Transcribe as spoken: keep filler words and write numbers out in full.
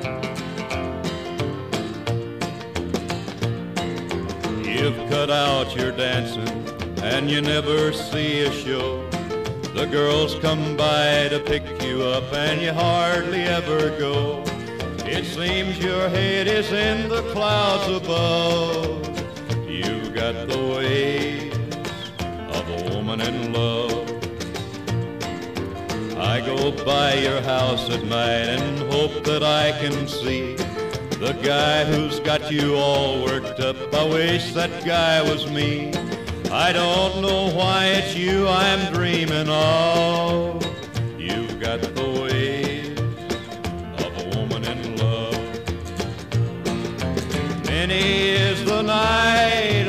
You've cut out your dancing and you never see a show. The girls come by to pick you up and you hardly ever go. It seems your head is in the clouds above. You've got the ways of a woman in love. I go by your house at night and hope that I can see the guy who's got you all worked up. I wish that guy was me. I don't know why it's you I'm dreaming of. You've got the ways of a woman in love. Many is the night